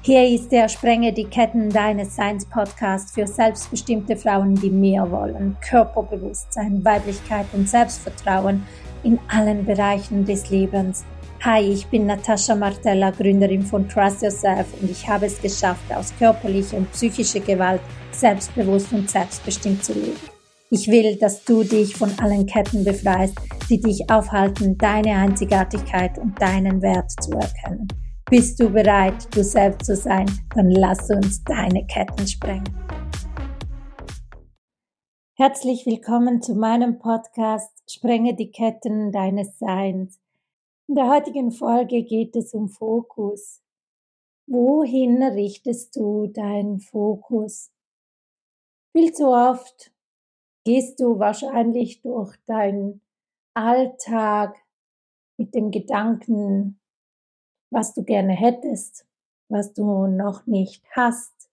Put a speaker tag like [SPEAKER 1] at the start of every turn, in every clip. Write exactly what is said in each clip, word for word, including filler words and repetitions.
[SPEAKER 1] Hier ist der Sprenge die Ketten deines Seins Podcast für selbstbestimmte Frauen, die mehr wollen. Körperbewusstsein, Weiblichkeit und Selbstvertrauen in allen Bereichen des Lebens. Hi, ich bin Natascha Martella, Gründerin von Trust Yourself und ich habe es geschafft, aus körperlicher und psychischer Gewalt selbstbewusst und selbstbestimmt zu leben. Ich will, dass du dich von allen Ketten befreist, die dich aufhalten, deine Einzigartigkeit und deinen Wert zu erkennen. Bist du bereit, du selbst zu sein? Dann lass uns deine Ketten sprengen. Herzlich willkommen zu meinem Podcast Sprenge die Ketten deines Seins. In der heutigen Folge geht es um Fokus. Wohin richtest du deinen Fokus? Viel zu oft gehst du wahrscheinlich durch deinen Alltag mit dem Gedanken, was du gerne hättest, was du noch nicht hast.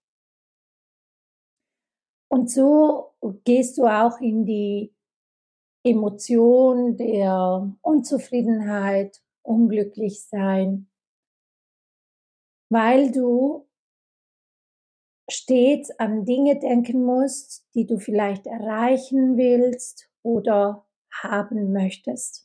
[SPEAKER 1] Und so gehst du auch in die Emotion der Unzufriedenheit, unglücklich sein, weil du stets an Dinge denken musst, die du vielleicht erreichen willst oder haben möchtest.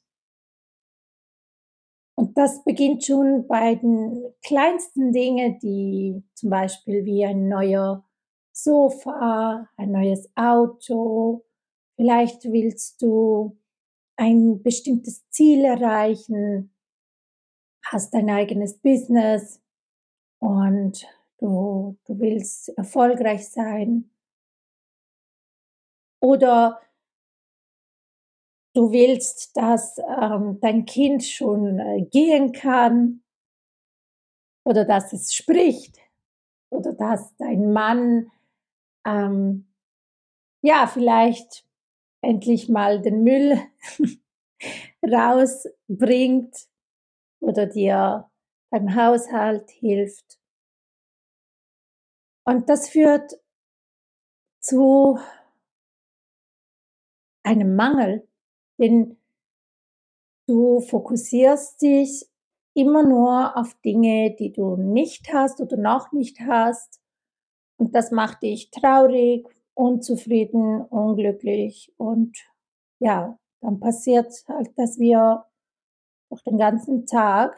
[SPEAKER 1] Und das beginnt schon bei den kleinsten Dingen, die zum Beispiel wie ein neuer Sofa, ein neues Auto. Vielleicht willst du ein bestimmtes Ziel erreichen, hast dein eigenes Business und du, du willst erfolgreich sein. Oder du willst, dass ähm, dein Kind schon äh, gehen kann oder dass es spricht oder dass dein Mann ähm, ja vielleicht endlich mal den Müll rausbringt oder dir beim Haushalt hilft. Und das führt zu einem Mangel, denn du fokussierst dich immer nur auf Dinge, die du nicht hast oder noch nicht hast. Und das macht dich traurig, unzufrieden, unglücklich. Und ja, dann passiert halt, dass wir durch den ganzen Tag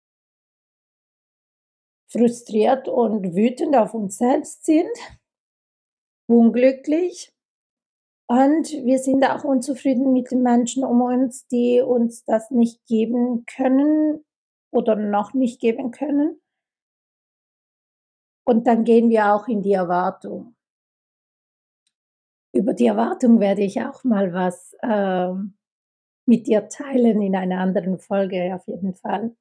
[SPEAKER 1] frustriert und wütend auf uns selbst sind, unglücklich. Und wir sind auch unzufrieden mit den Menschen um uns, die uns das nicht geben können oder noch nicht geben können. Und dann gehen wir auch in die Erwartung. Über die Erwartung werde ich auch mal was äh, mit dir teilen in einer anderen Folge auf jeden Fall.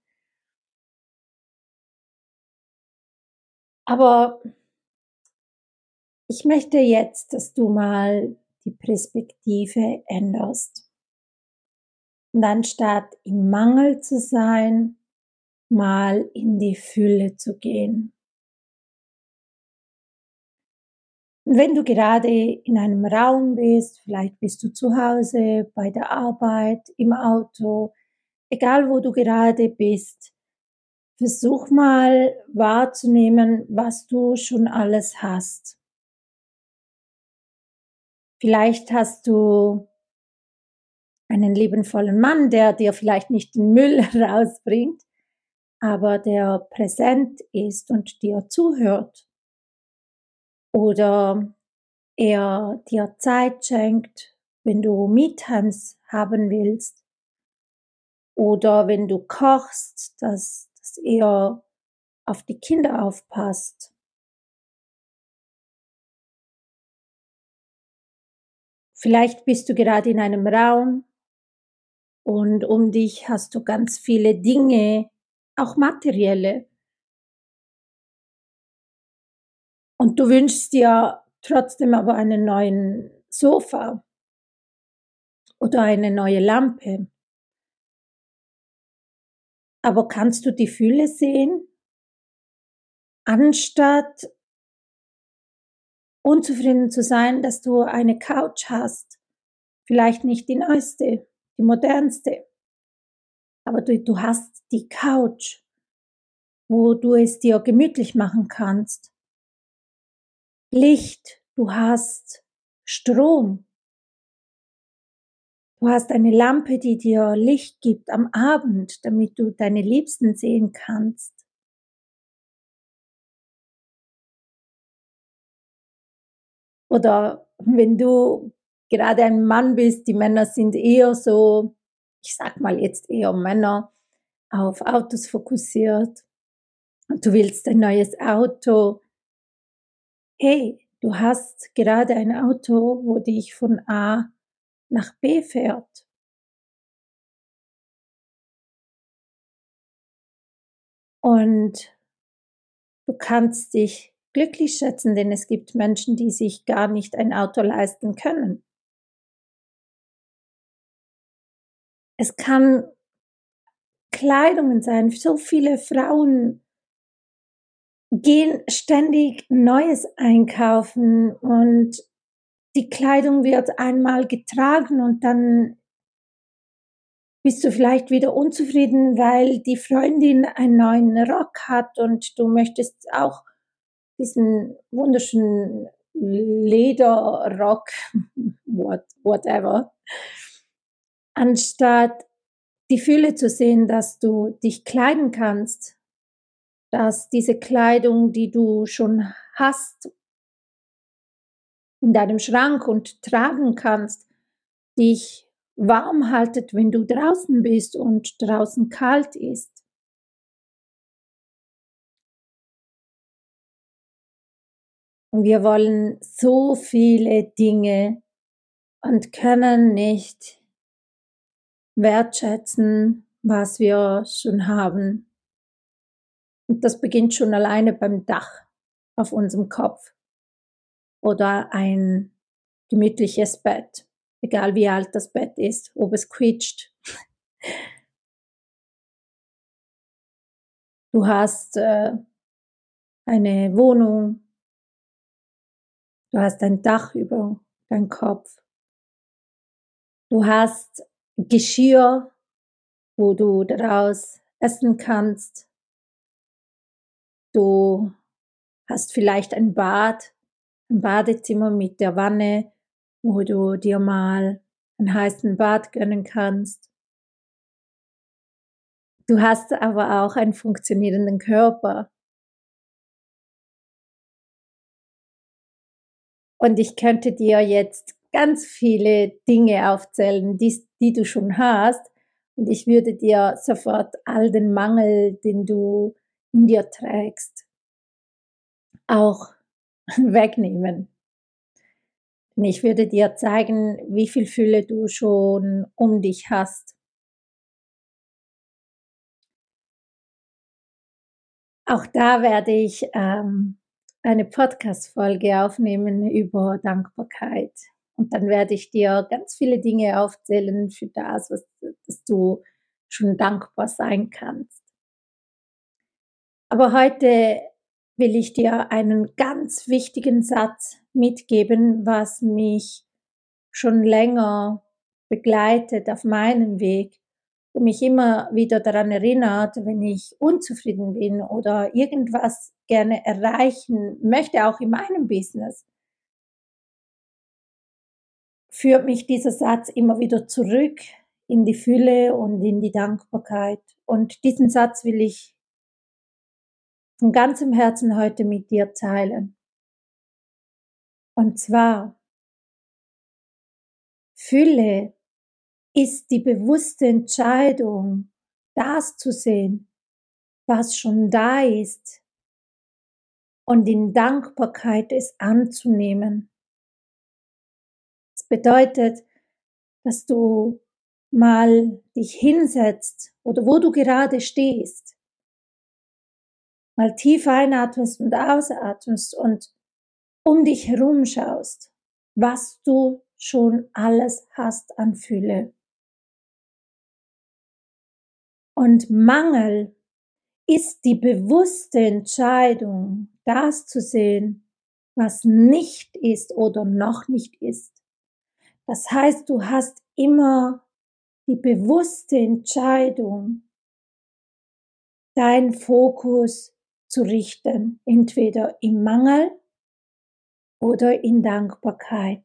[SPEAKER 1] Aber ich möchte jetzt, dass du mal die Perspektive änderst. Und anstatt im Mangel zu sein, mal in die Fülle zu gehen. Und wenn du gerade in einem Raum bist, vielleicht bist du zu Hause, bei der Arbeit, im Auto, egal wo du gerade bist, versuch mal wahrzunehmen, was du schon alles hast. Vielleicht hast du einen liebenvollen Mann, der dir vielleicht nicht den Müll rausbringt, aber der präsent ist und dir zuhört. Oder er dir Zeit schenkt, wenn du Me-Times haben willst. Oder wenn du kochst, dass, dass er auf die Kinder aufpasst. Vielleicht bist du gerade in einem Raum und um dich hast du ganz viele Dinge, auch materielle. Und du wünschst dir trotzdem aber einen neuen Sofa oder eine neue Lampe. Aber kannst du die Fülle sehen? Anstatt unzufrieden zu sein, dass du eine Couch hast, vielleicht nicht die neueste, die modernste, aber du, du hast die Couch. wo du es dir gemütlich machen kannst. Licht, du hast Strom. Du hast eine Lampe, die dir Licht gibt am Abend, damit du deine Liebsten sehen kannst. Oder wenn du gerade ein Mann bist, die Männer sind eher so, ich sag mal jetzt eher Männer, auf Autos fokussiert. Und du willst ein neues Auto. Hey, du hast gerade ein Auto, wo dich von A nach B fährt. Und du kannst dich glücklich schätzen, denn es gibt Menschen, die sich gar nicht ein Auto leisten können. Es kann Kleidungen sein. So viele Frauen gehen ständig Neues einkaufen und die Kleidung wird einmal getragen und dann bist du vielleicht wieder unzufrieden, weil die Freundin einen neuen Rock hat und du möchtest auch diesen wunderschönen Lederrock, what, whatever, anstatt die Fülle zu sehen, dass du dich kleiden kannst, dass diese Kleidung, die du schon hast, in deinem Schrank und tragen kannst, dich warm haltet, wenn du draußen bist und draußen kalt ist. Und wir wollen so viele Dinge und können nicht wertschätzen, was wir schon haben. Und das beginnt schon alleine beim Dach auf unserem Kopf oder ein gemütliches Bett, egal wie alt das Bett ist, ob es quietscht. Du hast äh, eine Wohnung, du hast ein Dach über deinem Kopf, du hast Geschirr, wo du daraus essen kannst, du hast vielleicht ein Bad, ein Badezimmer mit der Wanne, wo du dir mal einen heißen Bad gönnen kannst. Du hast aber auch einen funktionierenden Körper. Und ich könnte dir jetzt ganz viele Dinge aufzählen, die, die du schon hast. Und ich würde dir sofort all den Mangel, den du in dir trägst, auch wegnehmen. Und ich würde dir zeigen, wie viel Fülle du schon um dich hast. Auch da werde ich ähm, eine Podcast-Folge aufnehmen über Dankbarkeit. Und dann werde ich dir ganz viele Dinge aufzählen für das, was dass du schon dankbar sein kannst. Aber heute will ich dir einen ganz wichtigen Satz mitgeben, was mich schon länger begleitet auf meinem Weg und mich immer wieder daran erinnert, wenn ich unzufrieden bin oder irgendwas gerne erreichen möchte, auch in meinem Business, führt mich dieser Satz immer wieder zurück in die Fülle und in die Dankbarkeit. Und diesen Satz will ich von ganzem Herzen heute mit dir teilen. Und zwar, Fülle ist die bewusste Entscheidung, das zu sehen, was schon da ist, und in Dankbarkeit es anzunehmen. Das bedeutet, dass du mal dich hinsetzt oder wo du gerade stehst, mal tief einatmest und ausatmest und um dich herum schaust, was du schon alles hast an Fülle. Und Mangel ist die bewusste Entscheidung, das zu sehen, was nicht ist oder noch nicht ist. Das heißt, du hast immer die bewusste Entscheidung, deinen Fokus zu richten, entweder im Mangel oder in Dankbarkeit.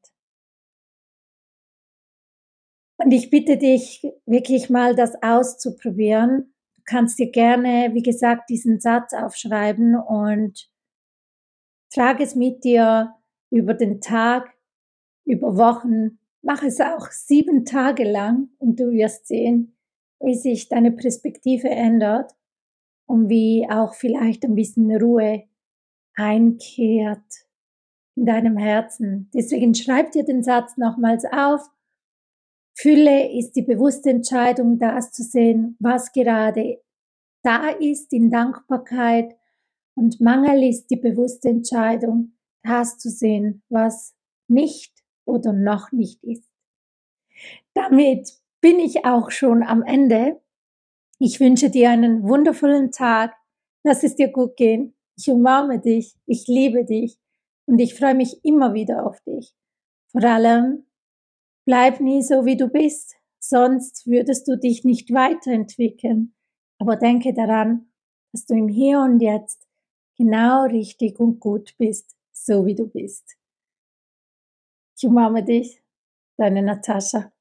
[SPEAKER 1] Und ich bitte dich wirklich mal, das auszuprobieren. Du kannst dir gerne, wie gesagt, diesen Satz aufschreiben und trage es mit dir über den Tag, über Wochen. Mach es auch sieben Tage lang und du wirst sehen, wie sich deine Perspektive ändert und wie auch vielleicht ein bisschen Ruhe einkehrt in deinem Herzen. Deswegen schreib dir den Satz nochmals auf. Fülle ist die bewusste Entscheidung, das zu sehen, was gerade da ist in Dankbarkeit, und Mangel ist die bewusste Entscheidung, das zu sehen, was nicht oder noch nicht ist. Damit bin ich auch schon am Ende. Ich wünsche dir einen wundervollen Tag. Lass es dir gut gehen. Ich umarme dich. Ich liebe dich. Und ich freue mich immer wieder auf dich. Vor allem, bleib nie so, wie du bist. Sonst würdest du dich nicht weiterentwickeln. Aber denke daran, dass du im Hier und Jetzt genau richtig und gut bist, so wie du bist. Ich umarme dich, deine Natascha.